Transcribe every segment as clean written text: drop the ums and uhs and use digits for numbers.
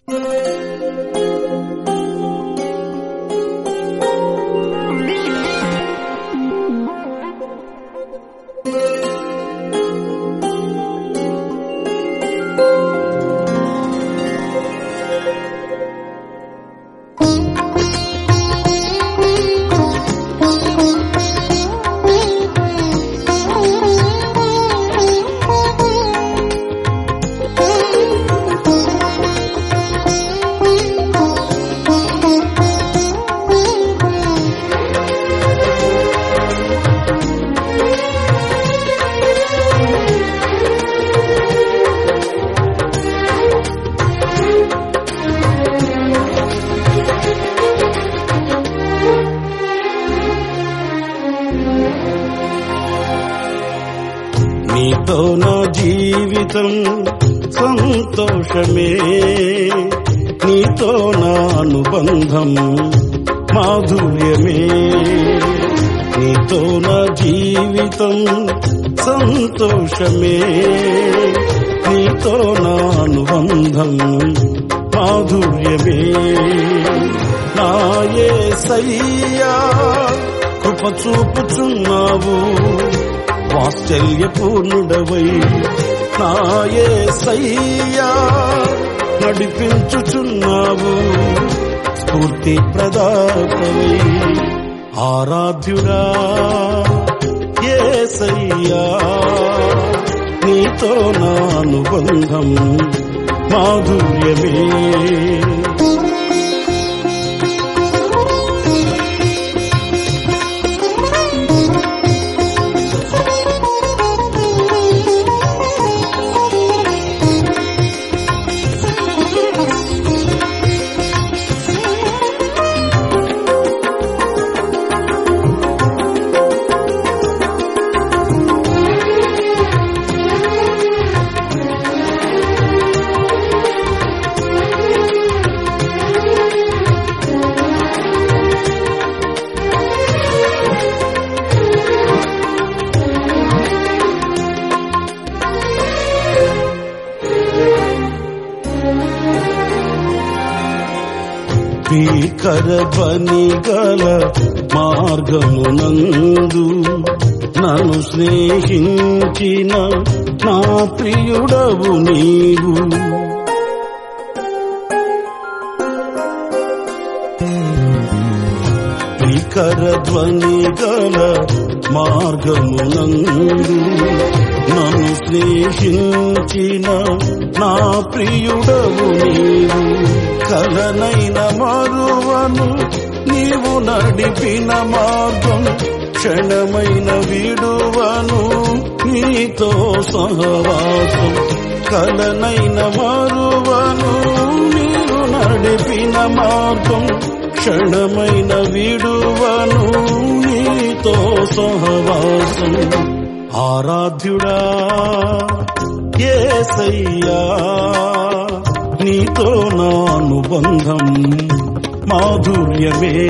నీతో నా జీవితం సంతోషమే, నీతో నా అనుబంధం మాధుర్యమే. నీతో నా జీవితం సంతోషమే, నీతో నా అనుబంధం మాధుర్యమే. నా యేసయ్యా కృప చూపుచున్నావు, వాత్సల్యపూర్ణుడవై. నా యేసయ్యా నడిపించుచున్నావు, స్ఫూర్తి ప్రదాతవై. ఆరాధ్యుడా యేసయ్యా, నీతో నా అనుబంధం మాధుర్యమే. భీకరధ్వని గల మార్గమునందు నన్ను స్నేహించిన నా ప్రియుడవు నీవు. భీకరధ్వని గల మార్గమునందు నన్ను స్నేహించిన నా ప్రియుడవు నీవు. కలనైన మరువను నీవు నడిపిన మార్గం, క్షణమైన విడువను నీతో సహవాసం. కలనైన మరువను నీవు నడిపిన మార్గం, క్షణమైన విడువను నీతో సహవాసం. ఆరాధ్యుడా యేసయ్యా, నీతో నా అనుబంధం మాధుర్యమే.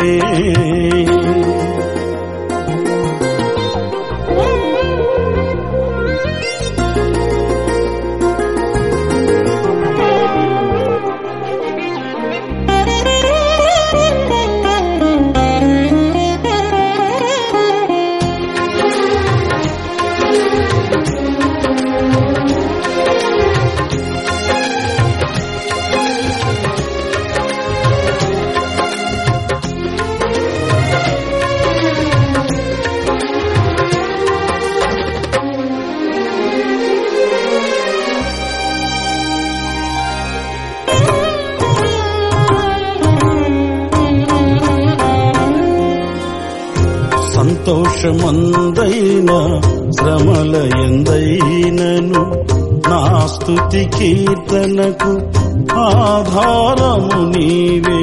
సంతోషమందైన శ్రమల ఎందైనను నా స్తుతి కీర్తనకు ఆధారము నీవే.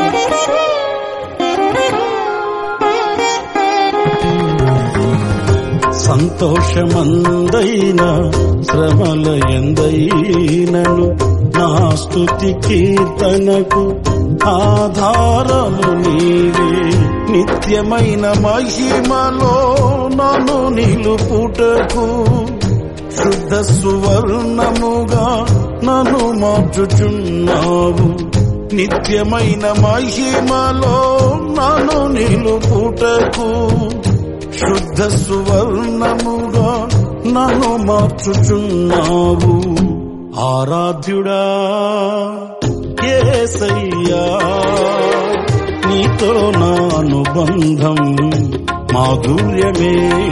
సంతోషమందైన శ్రమల ఎందైనను నా స్తుతి కీర్తనకు ఆధారము నీవే. నిత్యమైన మహిమలో నన్ను నిలుపుటకు శుద్ధ సువర్ణముగా నన్ను మార్చుచున్నావు. నిత్యమైన మహిమలో నన్ను నిలుపుటకు శుద్ధ సువర్ణముగా నన్ను మార్చుచున్నావు. ఆరాధ్యుడా యేసయ్యా, నీతో నా అనుబంధం మాధుర్యమే.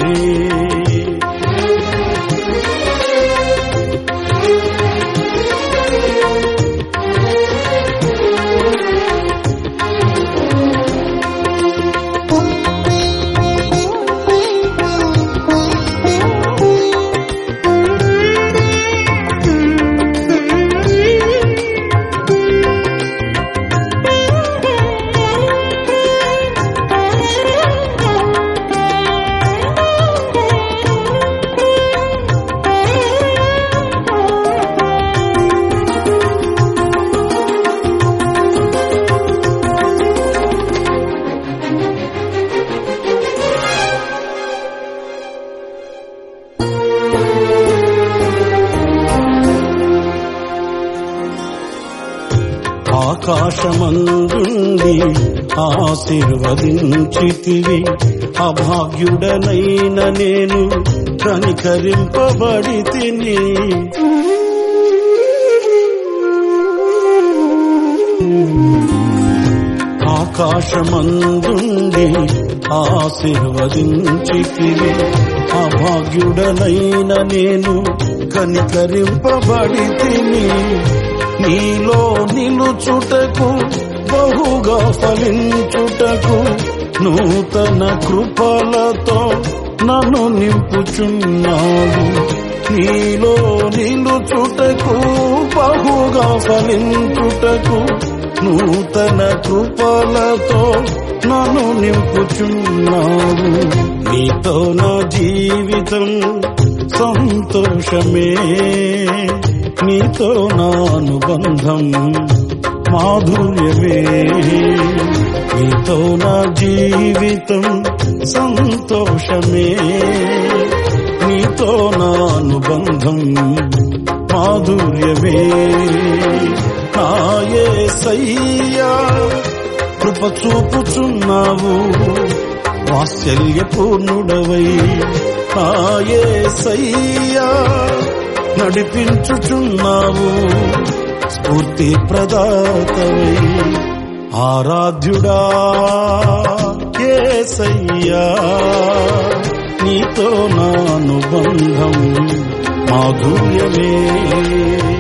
ఆకాశమందుండి ఆశీర్వదించితివి, అభాగ్యుడనైన నేను కనికరింపబడితిని. ఆకాశమందుండి ఆశీర్వదించితివి, అభాగ్యుడనైన నేను కనికరింపబడితిని. నీలో నిలుచుటకు బహుగా ఫలించుటకు నూతన కృపలతో నన్ను నింపుచున్నావు. నీలో నిలుచుటకు బహుగా ఫలించుటకు నూతన కృపలతో నన్ను నింపుచున్నావు. నీతో నా జీవితం సంతోషమే, నీతో నా అనుబంధం మాధుర్యమే. నీతో నా జీవితం సంతోషమే, నీతో నా అనుబంధం మాధుర్యమే. నా యేసయ్యా కృప చూపుచున్నావు, వాత్సల్యపూర్ణుడవై. నా యేసయ్యా నడిపించుచున్నావు, స్ఫూర్తి ప్రదాతవై. ఆరాధ్యుడా యేసయ్యా, నీతో నా అనుబంధం మాధుర్యమే.